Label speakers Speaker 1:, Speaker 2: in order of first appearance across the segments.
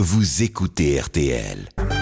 Speaker 1: vous écoutez RTL.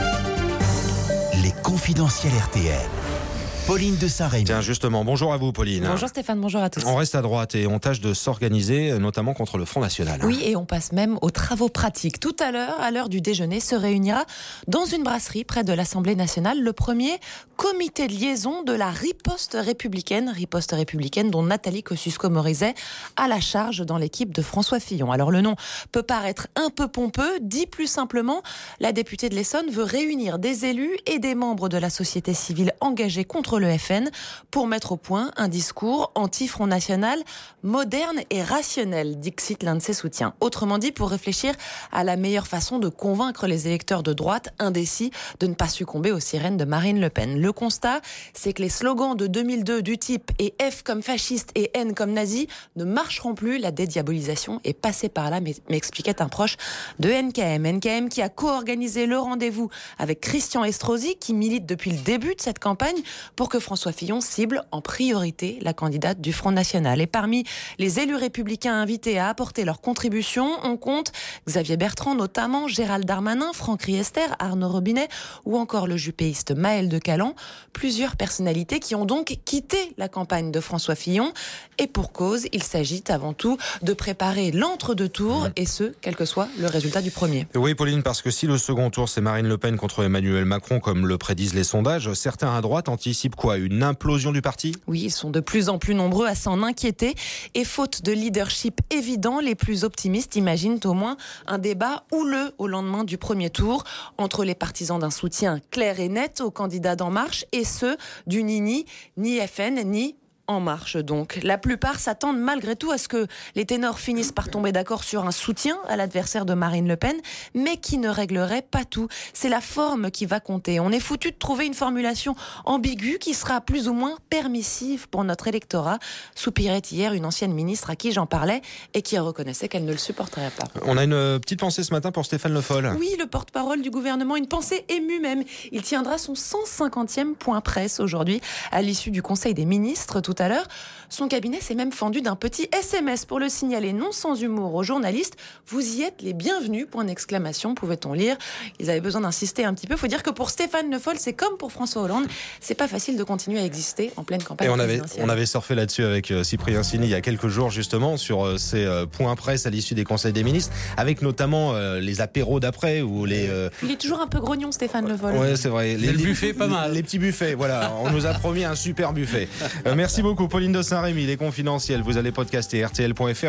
Speaker 1: Les confidentiels RTL. Pauline de Saint-Rémy.
Speaker 2: Tiens, justement, bonjour à vous, Pauline.
Speaker 3: Bonjour Stéphane, bonjour à tous.
Speaker 2: On reste à droite et on tâche de s'organiser, notamment contre le Front National.
Speaker 3: Oui, et on passe même aux travaux pratiques. Tout à l'heure du déjeuner, se réunira dans une brasserie près de l'Assemblée nationale le premier comité de liaison de la riposte républicaine dont Nathalie Kosciusko-Morizet a la charge dans l'équipe de François Fillon. Alors le nom peut paraître un peu pompeux, dit plus simplement, la députée de l'Essonne veut réunir des élus et des membres de la société civile engagés contre le FN pour mettre au point un discours anti-Front National moderne et rationnel, dixit l'un de ses soutiens. Autrement dit, pour réfléchir à la meilleure façon de convaincre les électeurs de droite indécis de ne pas succomber aux sirènes de Marine Le Pen. Le constat, c'est que les slogans de 2002 du type « et F comme fasciste et N comme nazi » ne marcheront plus. La dédiabolisation est passée par là, m'expliquait un proche de NKM. NKM qui a co-organisé le rendez-vous avec Christian Estrosi, qui milite depuis le début de cette campagne pour que François Fillon cible en priorité la candidate du Front National. Et parmi les élus républicains invités à apporter leur contribution, on compte Xavier Bertrand notamment, Gérald Darmanin, Franck Riester, Arnaud Robinet ou encore le jupéiste Maël de Calan. Plusieurs personnalités qui ont donc quitté la campagne de François Fillon. Et pour cause, il s'agit avant tout de préparer l'entre-deux tours, et ce, quel que soit le résultat du premier.
Speaker 2: Oui, Pauline, parce que si le second tour, c'est Marine Le Pen contre Emmanuel Macron, comme le prédisent les sondages, certains à droite anticipent quoi ? Une implosion du parti ?
Speaker 3: Oui, ils sont de plus en plus nombreux à s'en inquiéter. Et faute de leadership évident, les plus optimistes imaginent au moins un débat houleux au lendemain du premier tour entre les partisans d'un soutien clair et net au candidat d'En Marche et ceux du ni FN, ni En Marche donc. La plupart s'attendent malgré tout à ce que les ténors finissent par tomber d'accord sur un soutien à l'adversaire de Marine Le Pen, mais qui ne réglerait pas tout. C'est la forme qui va compter. On est foutu de trouver une formulation ambiguë qui sera plus ou moins permissive pour notre électorat, soupirait hier une ancienne ministre à qui j'en parlais et qui reconnaissait qu'elle ne le supporterait pas.
Speaker 2: On a une petite pensée ce matin pour Stéphane Le Foll.
Speaker 3: Oui, le porte-parole du gouvernement, une pensée émue même. Il tiendra son 150e point presse aujourd'hui à l'issue du Conseil des ministres tout à l'heure. Son cabinet s'est même fendu d'un petit SMS pour le signaler, non sans humour aux journalistes. Vous y êtes les bienvenus, point d'exclamation, pouvait-on lire. Ils avaient besoin d'insister un petit peu. Il faut dire que pour Stéphane Le Foll, c'est comme pour François Hollande. C'est pas facile de continuer à exister en pleine campagne présidentielle.
Speaker 2: On avait surfé là-dessus avec Cyprien Sini il y a quelques jours justement sur ces points presse à l'issue des conseils des ministres, avec notamment les apéros d'après ou les...
Speaker 3: Il est toujours un peu grognon, Stéphane Le Foll.
Speaker 2: Ouais, c'est vrai.
Speaker 4: Le buffet, pas mal.
Speaker 2: Les petits buffets, voilà. On nous a promis un super buffet. Merci beaucoup, Pauline de Saint-Rémy, les confidentiels. Vous allez podcaster rtl.fr.